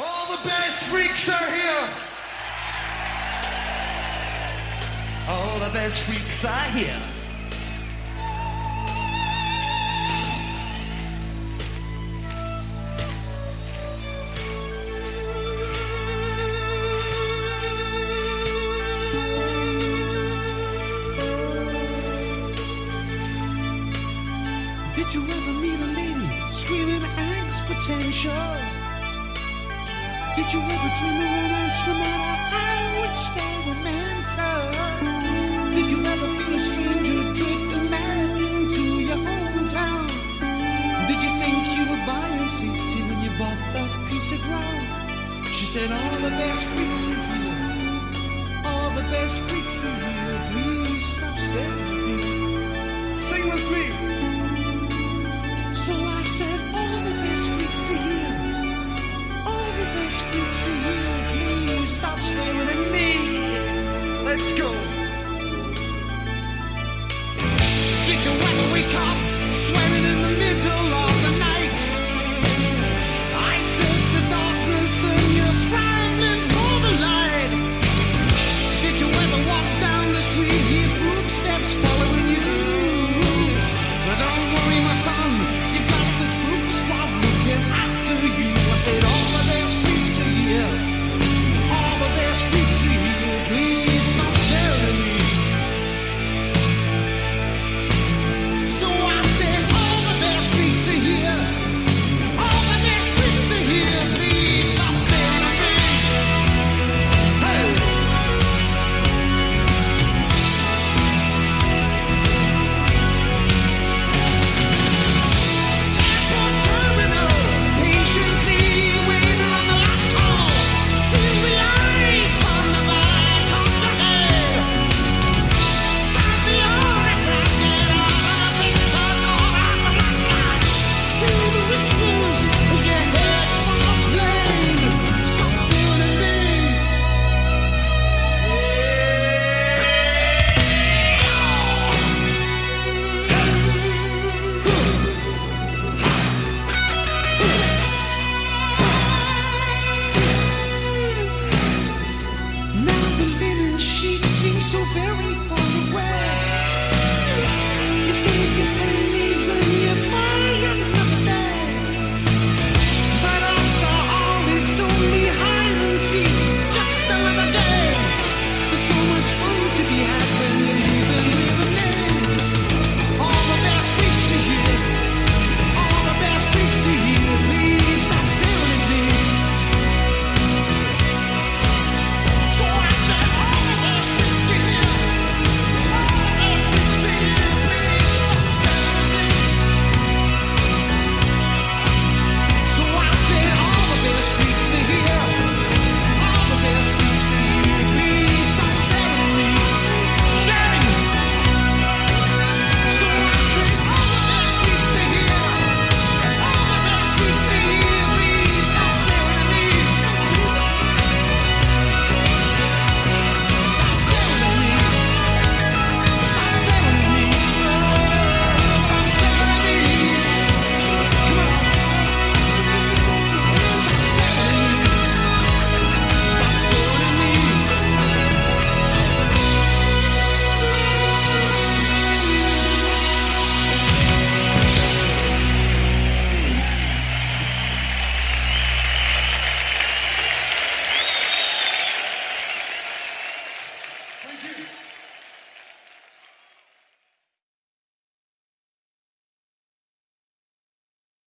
All the best freaks are here. All the best freaks are here. Did you ever meet a lady screaming angst potential? Did you ever dream of romance no matter how experimental? Did you ever feel a stranger drifting mad into your hometown? Did you think you were buying safety when you bought that piece of ground? She said all the best freaks are here. All the best freaks are here. Please stop staring at me. Sing with me. So I said, all the best freaks are here. All the best freaks are here. Please stop staring at me. Let's go. Did you ever wake up sweating in the middle of the night? I sense the darkness and you're scrambling for the light. Did you ever walk down the street, hear footsteps following you? But don't worry, my son, you've got the spook squad looking after you. I said all the best freaks are here. All the best freaks are here. Please stop staring at me. So I said all the best freaks are here. All the best freaks are here. Please stop staring at me. Hey. Airport terminal, patiently waiting on the last call. Feel the eyes bond of eye, comes ahead. Start the autograph, get out of the picture, go out the black sky. Feel the whispers as your head from the plane. Stop staring at me. Now the linen sheets seem so very far away. You save your pennies and you buy another day. But after all, it's only hide and seek, just another day. There's so much fun to be had when you're living with a name. All the best freaks are here. All the best freaks are here. Please stop staring at me. So I said all the best freaks are here. All the best freaks are here. Please stop staring at me. So I said all the best freaks are here. All the best freaks are here. Please stop staring at me. Sing. So I said all the best freaks are here. All the best freaks are here. Please stop staring at me. Stop staring at me. Stop staring at me. Stop staring at me. Come on. Stop staring at me. Stop staring at me. Thank you.